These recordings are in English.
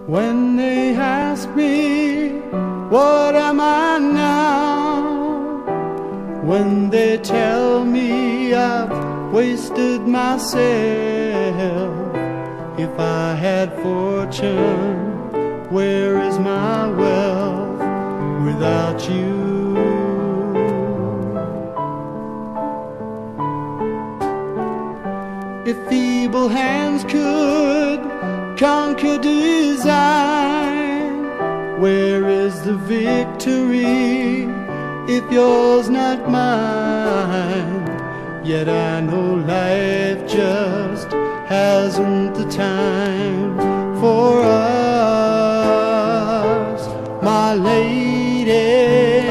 When they ask me, what am I now? When they tell me I've wasted myself, if I had fortune, where is my wealth without you? If feeble hands could conquer design, where is the victory if yours not mine? Yet I know life just hasn't the time for us, my lady.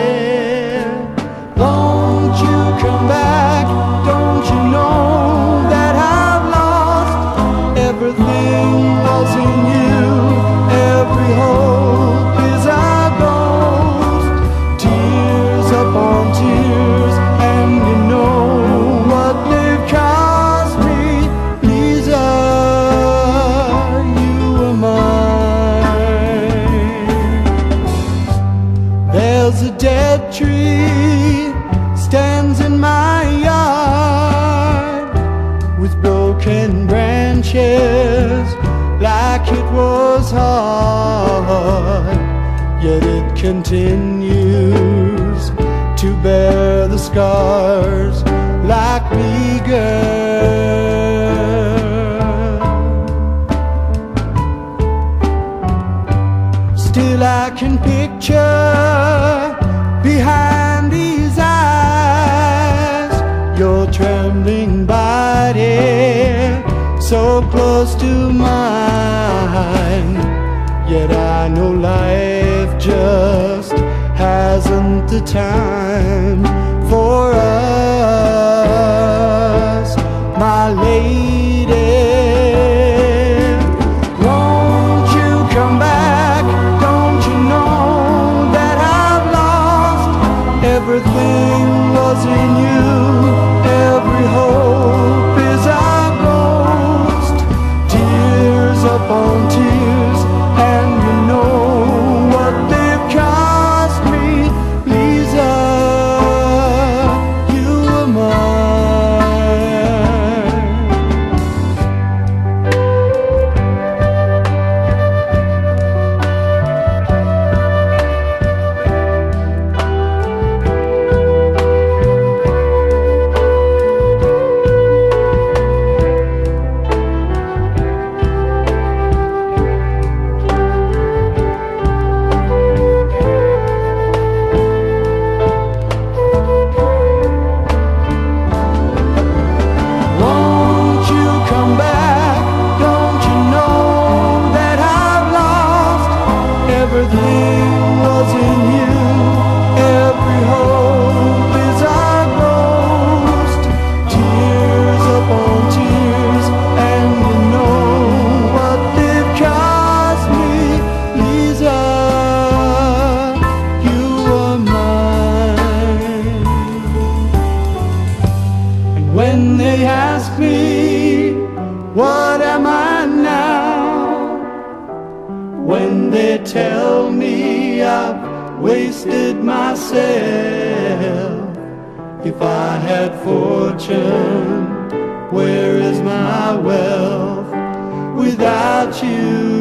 Won't you come back? Don't you know that I've lost everything was in you? Every hope is a ghost, tears upon tears, and you know what they've cost me. Lisa, you are mine. There's a dead tree stands in my yard with broken branches like it was hard, yet it continues to bear the scars like me, girl. Still I can picture behind these eyes your trembling body so close to mine. Yet I know life just hasn't the time for us, my lady. Won't you come back? Don't you know that I've lost everything was in you? Every hope is a ghost, tears upon tears, and you know what they've cost me. Lisa, you are mine. Won't you come back? Don't you know that I've lost everything was in you? Every hope is a ghost, tears upon tears, and you know what they've cost me. Lisa, you are mine. And when they ask me, what am I now? When they tell me I've wasted myself, if I had fortune, where is my wealth without you?